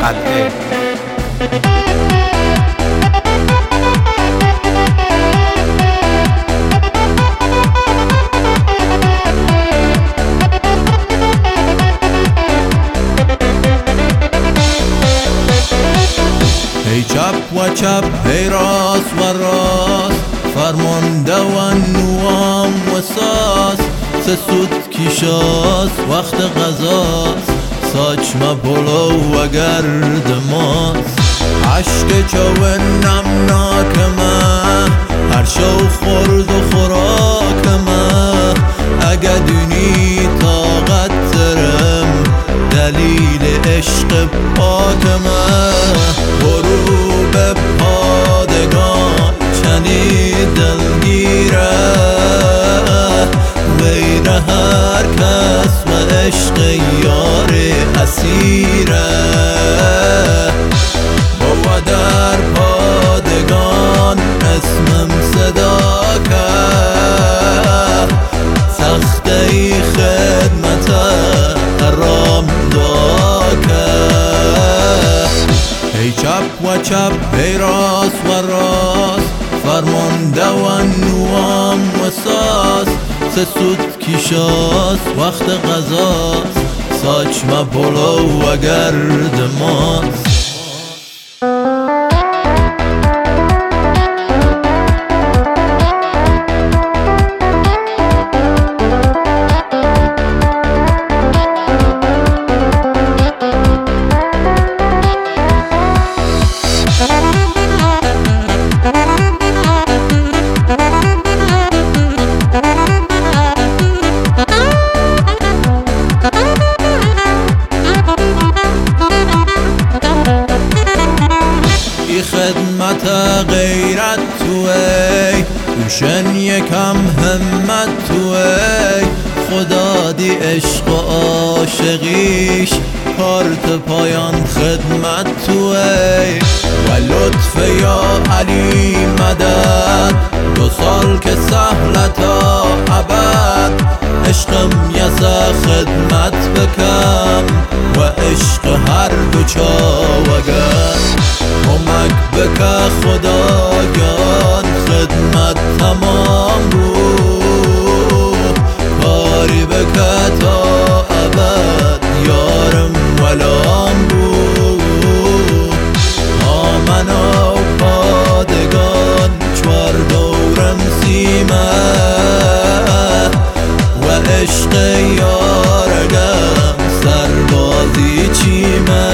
قلعه. ای چپ و چپ ای راست و راست، فرمانده و نوام و ساز. سه سود کیشاست وقت غذاست، ساچمه پلو و گرد ماست. عشق چو نمناکمه هر شو خورد و خوراکمه. اگه دونی طاقت ترم دلیل عشق پاکمه. غروب پادگان چنی دلگیره، غیر هر کس و عشق یار اسیره. با در پادگان اسمم صدا کرد، سخته خدمت حرام دا کرد. ای چپ و چپ ای راست و راست، فرمانده و نوام و ساز. سه سود کیشاست وقت غذاست، ساچمه پلو و گرد ماست. خدمت غیرت توی روشن یکم همت توی. خدا دی عشق و عاشقیش کارت پایان خدمت توی. و لطف یا علی مدد 2 سال که سهلتا ابد. عشقم یزا خدمت بکم و عشق هر دو چاوگر. کمک بکه خدایان خدمت تمام بود. کاری بکه تا ابد یارم ولام بود. آمنا پادگان 4 دورم سیمه و عشق یارگم سربازی چیمه.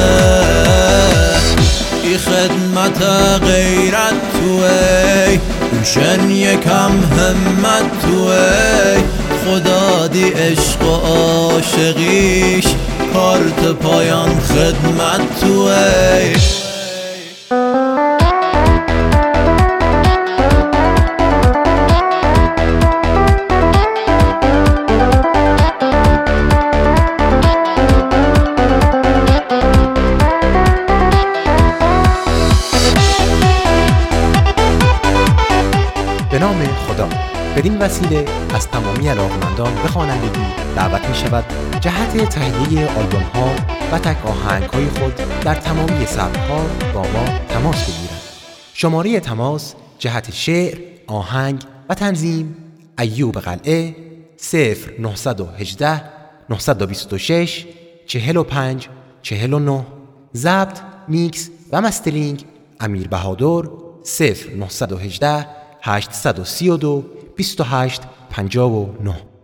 خدمت غیرت توی روشن یکم همت توی. خدا دی عشق و عاشقیش کارت پایان خدمت توی. به نام خدا. بدین وسیله از تمامی علاقمندان به خوانندگی دعوت می شود جهت تهیه آلبوم ها و تک آهنگ های خود در تمامی سبک ها با ما تماس بگیرند. شماره تماس جهت شعر، آهنگ و تنظیم: ایوب قلعه 0918 926 45 49. ضبط، میکس و مسترینگ: امیر بهادر 0918 832 28 59.